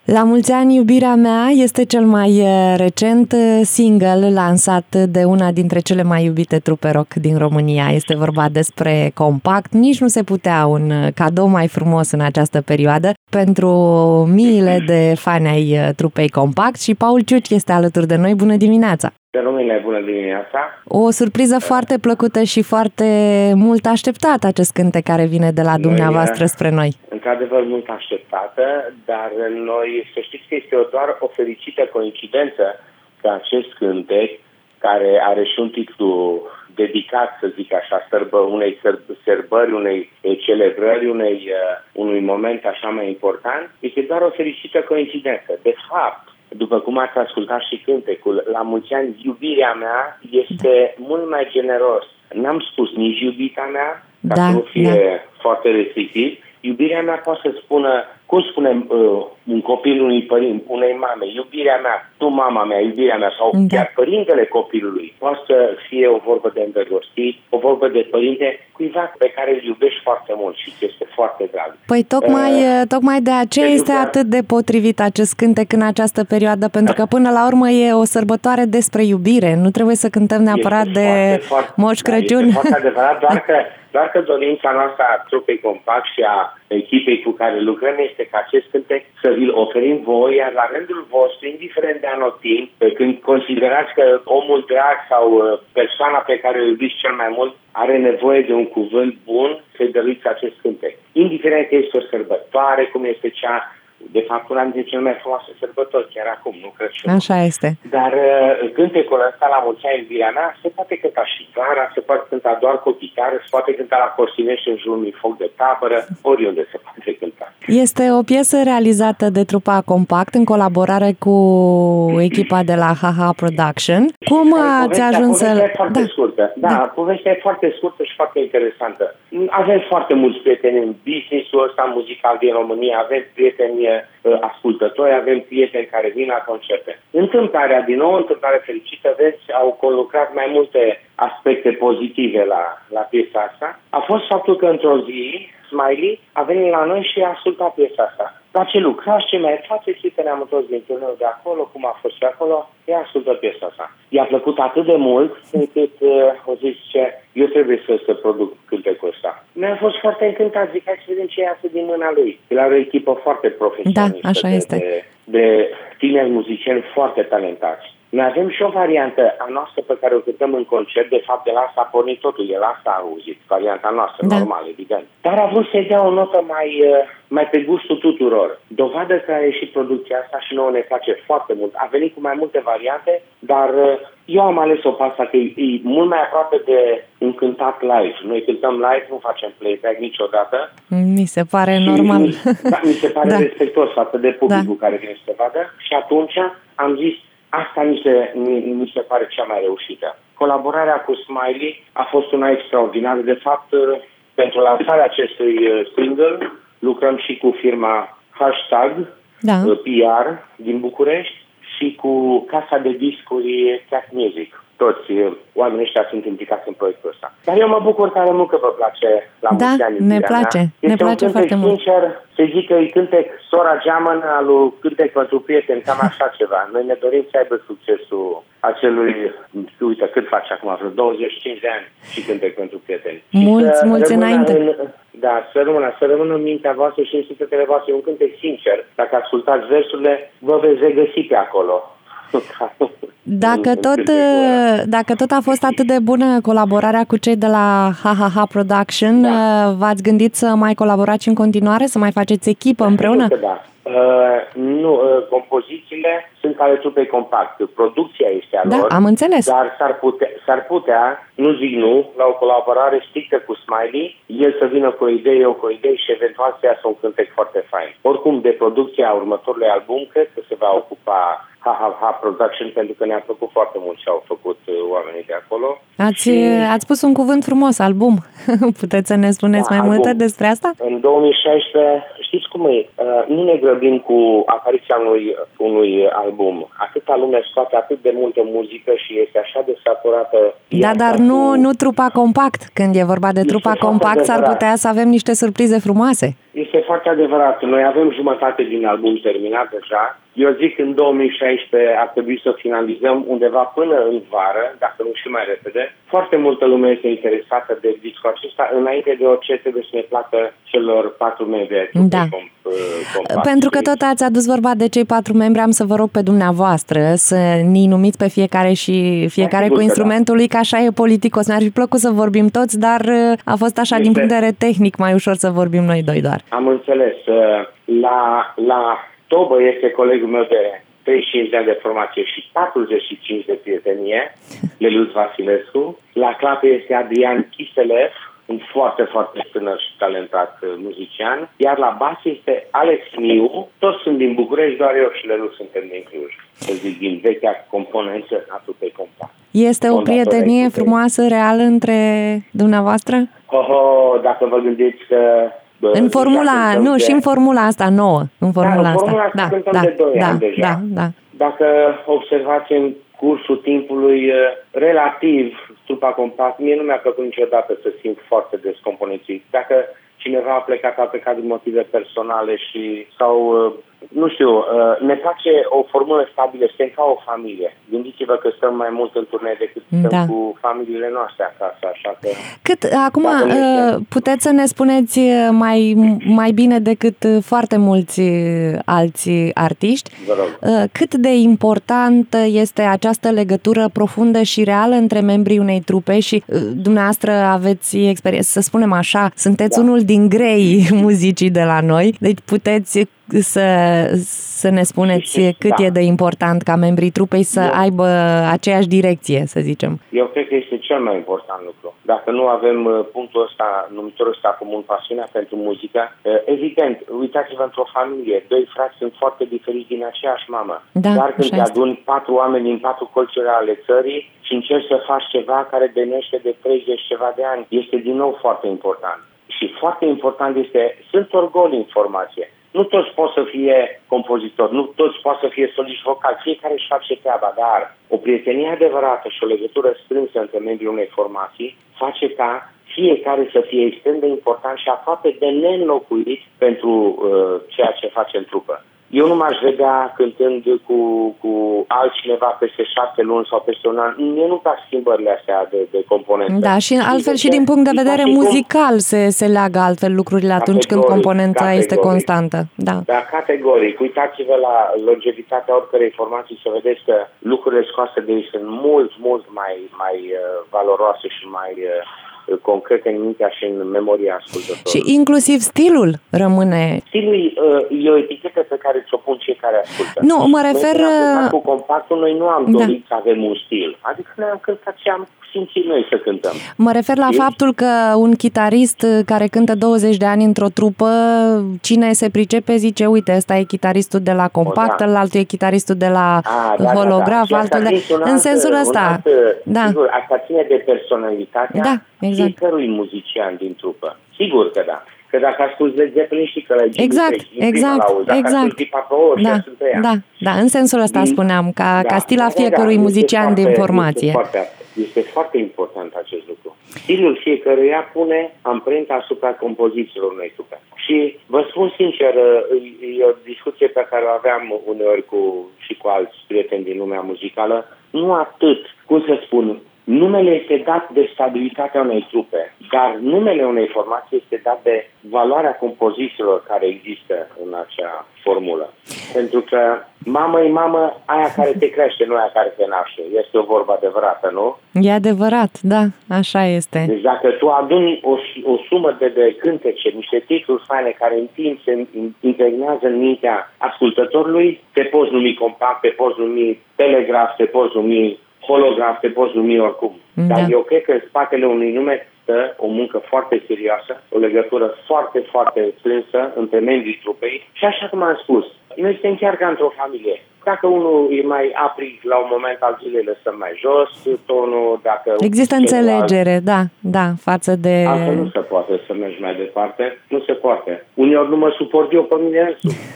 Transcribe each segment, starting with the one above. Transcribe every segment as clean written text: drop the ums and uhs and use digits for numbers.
La mulți ani, iubirea mea este cel mai recent single lansat de una dintre cele mai iubite trupe rock din România. Este vorba despre Compact. Nici nu se putea un cadou mai frumos în această perioadă pentru miile de fani ai trupei Compact și Paul Ciuci este alături de noi. Bună dimineața! Bună dimineața! O surpriză foarte plăcută și foarte mult așteptată acest cântec care vine de la dumneavoastră spre noi. Într-adevăr mult așteptată, dar noi să știți că este doar o fericită coincidență că acest cântec, care are și un titlu dedicat, să zic așa, unei sărbări, unei celebrări, unui moment așa mai important, este doar o fericită coincidență. De fapt, după cum ați ascultat și cântecul, la mulți ani, iubirea mea este mult mai generos. N-am spus nici iubita mea, ca să nu fie foarte restrictiv. Iubirea mea poate să spună, cum spune un copil unei mame, iubirea mea, tu mama mea, iubirea mea, sau chiar părintele copilului. Poate să fie o vorbă de îndrăgostit, o vorbă de părinte, cuiva pe care îl iubești foarte mult și este foarte drag. Păi tocmai de aceea este atât de potrivit acest cântec în această perioadă, pentru că până la urmă e o sărbătoare despre iubire. Nu trebuie să cântăm neapărat de Moș Crăciun. Este foarte adevărat, doar că dorința noastră a trupei Compact și a echipei cu care lucrăm este ca acest cântec să vi-l oferim voi, iar la rândul vostru, indiferent de anotimp, când considerați că omul drag sau persoana pe care o iubiți cel mai mult are nevoie de un cuvânt bun, să-i dăruiți acest cântec. Indiferent că este o sărbătoare, cum este cea, de fapt, una dintre cele mai frumoase sărbători, chiar acum, nu Crăciun. Așa este. Dar cântecul ăsta, la mulți ani, iubirea mea, se poate cânta și gara, se poate cânta doar cu o chitară, se poate cânta la Corsinești în jurul unui foc de tabără, oriunde se poate cânta. Este o piesă realizată de trupa Compact în colaborare cu echipa de la HaHa Production. Cum ați ajuns să... Povestea e foarte scurtă. Da, povestea e foarte scurtă și foarte interesantă. Avem foarte mulți prieteni în business-ul ăsta muzical din România, avem prieteni ascultători, avem prieteni care vin la concerte. Întâmplarea fericită, vezi, au conlucrat mai multe aspecte pozitive la piesa asta. A fost faptul că într-o zi Smiley a venit la noi și a ascultat piesa asta. La ce lucrați, ce mai faceți, că ne-am întors din turneu de acolo, cum a fost și acolo, ea ascultă piesa asta. I-a plăcut atât de mult încât o zis ce eu trebuie să produc cântecul ăsta. Mi-a fost foarte încântat, zic, hai să vedem ce iasă din mâna lui. El are o echipă foarte profesionistă, așa este. De tineri muzicieni foarte talentați. Noi avem și o variantă a noastră pe care o cântăm în concert, de fapt de la asta a pornit totul, el asta a auzit, varianta noastră, normală, evident. Dar a vrut să-i dea o notă mai pe gustul tuturor. Dovadă că a ieșit producția asta și nouă ne place foarte mult. A venit cu mai multe variante, dar eu am ales-o pe asta că e mult mai aproape de un cântat live. Noi cântăm live, nu facem playback niciodată. Mi se pare normal. Mi se pare respectos față de publicul care vine să te vadă și atunci am zis, asta mi se pare cea mai reușită. Colaborarea cu Smiley a fost una extraordinară. De fapt, pentru lansarea acestui single, lucrăm și cu firma Hashtag PR din București și cu casa de discuri Cat Music. Toți oamenii ăștia sunt implicați în proiectul ăsta. Dar eu mă bucur tare mult că vă place la mulți ani. Ne place. Ne place foarte mult. Sincer, să zic că îi cântec sora geamănă lui cântec pentru prieteni, cam așa ceva. Noi ne dorim să aibă succesul acelui, uite, cât face acum, vreo 25 de ani și cântec pentru prieteni. Mulți înainte. Să rămână în mintea voastră și în sufletele voastre. Un cântec sincer. Dacă ascultați versurile, vă veți regăsi pe acolo. Dacă tot a fost atât de bună colaborarea cu cei de la HaHa Production, v-ați gândit să mai colaborați în continuare, să mai faceți echipă împreună? Nu, compozițiile sunt ale trupei Compact. Producția este a lor. Am înțeles. Dar s-ar putea, nu zic nu, la o colaborare strictă cu Smiley, el să vină cu o idee, eu cu o idee și eventual să iasă un cântec foarte fain. Oricum, de producția următorului album, cred că se va ocupa HaHa Production, pentru că ne-a plăcut foarte mult ce au făcut oamenii de acolo. Ați spus un cuvânt frumos, album. Puteți să ne spuneți mai multe despre asta? În 2016, știți cum e? Nu ne grăbim cu apariția unui album. Atâta lume scoate atât de multă muzică și este așa de saturată. Dar nu trupa Compact. Când e vorba de trupa Compact, s-ar putea să avem niște surprize frumoase. Este foarte adevărat. Noi avem jumătate din album terminat deja. Eu zic că în 2016 ar trebui să finalizăm undeva până în vară, dacă nu și mai repede. Foarte multă lume este interesată de discul acesta. Înainte de orice trebuie să ne placă celor 4 membri. Da. Pentru că tot ați adus vorba de cei 4 membri, am să vă rog pe dumneavoastră să ne numiți pe fiecare și fiecare cu instrumentul lui, că așa e politicos. Mi-ar fi plăcut să vorbim toți, dar a fost așa din punct de vedere tehnic mai ușor să vorbim noi doi doar. Am înțeles. La tobă este colegul meu de 35 de ani de formație și 45 de prietenie, Leluz Vasilescu. La clape este Adrian Chiselev, un foarte, foarte tânăr și talentat muzician. Iar la bas este Alex Miu. Toți sunt din București, doar eu și Leluz suntem din Cluj. Să zic, din vechea componență a trupei Compact. Este o prietenie frumoasă, reală între dumneavoastră? Dacă vă gândiți că... În formula, nu, și în formula asta nouă. În formula asta cântăm de 2 ani deja. Dacă observați în cursul timpului, relativ, trupa Compact, mie nu mi-a plăcut niciodată să simt foarte descomponenții. Dacă cineva a plecat din motive personale sau, nu știu, ne place o formulă stabilă, suntem ca o familie. Gândiți-vă că stăm mai mult în turnee decât stăm cu familiile noastre acasă, așa că... Acum, puteți să ne spuneți mai bine decât foarte mulți alți artiști, cât de importantă este această legătură profundă și reală între membrii unei trupe și dumneavoastră aveți experiență, să spunem așa, sunteți unul din grei muzicii de la noi, deci puteți să ne spuneți cât e de important ca membrii trupei să aibă aceeași direcție, să zicem. Eu cred că este cel mai important lucru. Dacă nu avem punctul ăsta, numitorul ăsta comun, pasiunea pentru muzică, evident, uitați-vă într-o familie, 2 frați sunt foarte diferiți din aceeași mamă. Dar când te aduni 4 oameni din 4 colțuri ale țării și încerci să faci ceva care denește de 30 ceva de ani, este din nou foarte important. Și foarte important sunt orgoli în formație. Nu toți pot să fie compozitori, nu toți pot să fie soliști vocali, fiecare își face treaba, dar o prietenie adevărată și o legătură strânsă între membrii unei formații face ca fiecare să fie extrem de important și aproape de neînlocuit pentru ceea ce face în trupă. Eu nu m-aș vedea cântând cu altcineva peste 6 luni sau peste un an. Mie nu plac schimbările astea de componență. Da, și altfel și din punct de vedere muzical se leagă altfel lucrurile atunci când componența este constantă. Da, categoric. Uitați-vă la longevitatea oricărei formații să vedeți că lucrurile scoase de ei sunt mult mai valoroase și mai concrete în mintea și în memoria ascultătorului. Și inclusiv stilul rămâne... Stilul e o etichetă pe care ți-o pun cei care ascultă. Nu, mă refer... Noi cu Compactul, noi nu am dorit să avem un stil. Adică noi am cântat ce am simțit noi să cântăm. Mă refer la faptul că un chitarist care cântă 20 de ani într-o trupă, cine se pricepe zice, uite, ăsta e chitaristul de la Compact, altul e chitaristul de la Holograf, altul de... În sensul ăsta. Sigur, asta ține de personalitatea fiecărui muzician din trupă. Sigur că da. Că dacă asculti Led Zeppelin și că la în sensul ăsta spuneam, ca stil a fiecărui muzician din formație. Este foarte important acest lucru. Stilul fiecăruia pune amprenta asupra compozițiilor unei trupe. Și vă spun sincer, e o discuție pe care o aveam uneori și cu alți prieteni din lumea muzicală, nu atât, cum să spun, numele este dat de stabilitatea unei trupe, dar numele unei formații este dat de valoarea compozițiilor care există în acea formulă. Pentru că mamă e mamă, aia care te crește, nu aia care te naște. Este o vorbă adevărată, nu? E adevărat, da, așa este. Deci dacă tu aduni o sumă de cântece, niște titluri faine care în timp se impregnează în mintea ascultătorului, te poți numi Compact, te poți numi Telegraf, te poți numi Holograf, te poți numi oricum. Dar eu cred că în spatele unui nume stă o muncă foarte serioasă, o legătură foarte, foarte strânsă între membrii trupei și așa cum am spus, noi suntem chiar ca într-o familie. Dacă unul e mai aprig la un moment al zilei, lăsăm mai jos tonul, dacă... Există înțelegere, da, față de... Altfel nu se poate să mergi mai departe, nu se poate. Uneori nu mă suport eu pe mine însuși.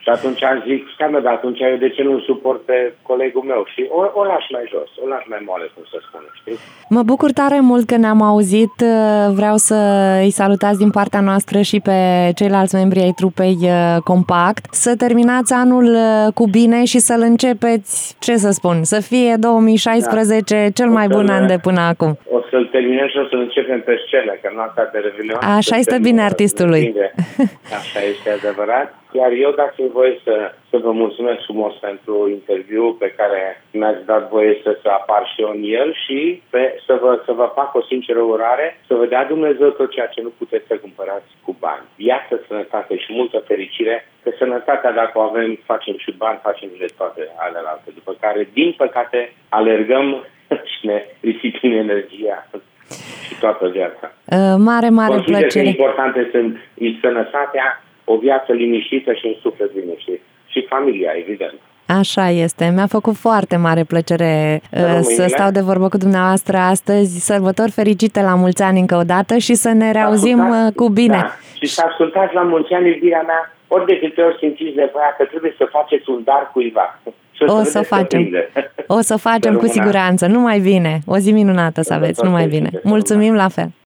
Și atunci am zis, stai dar atunci eu de ce nu suport pe colegul meu? Și o lași mai jos, o lași mai moale, cum să spun, știi? Mă bucur tare mult că ne-am auzit. Vreau să îi salutați din partea noastră și pe ceilalți membri ai trupei Compact. Să terminați anul cu bine și să-l începeți, ce să spun, să fie 2016 cel mai bun an de până acum. O să-l terminăm și o să-l începem pe scenă, că noaptea de Revelion... Așa este bine artistului. Așa este adevărat. Iar eu, dacă e voie să vă mulțumesc frumos pentru interviu pe care mi-ați dat voie să apar și eu în el și să vă fac o sinceră urare, să vă dea Dumnezeu tot ceea ce nu puteți să cumpărați cu bani. Viață, sănătate și multă fericire, că sănătatea, dacă o avem, facem și bani, facem de toate alelalte, după care, din păcate, alergăm și ne risipim energia și toată viața. Mare Consider plăcere. Că importante sunt sănătatea, o viață liniștită și un suflet liniștit. Și familia, evident. Așa este. Mi-a făcut foarte mare plăcere să stau de vorbă cu dumneavoastră astăzi. Sărbători fericite, la mulți ani încă o dată și să ne reauzim cu bine. Da. Și să ascultați la mulți ani, iubirea mea, ori de câte ori simțiți nevoia că trebuie să faceți un dar cuiva. O să facem. O să facem cu siguranță. Numai bine. O zi minunată să aveți. Numai bine. Mulțumim la fel.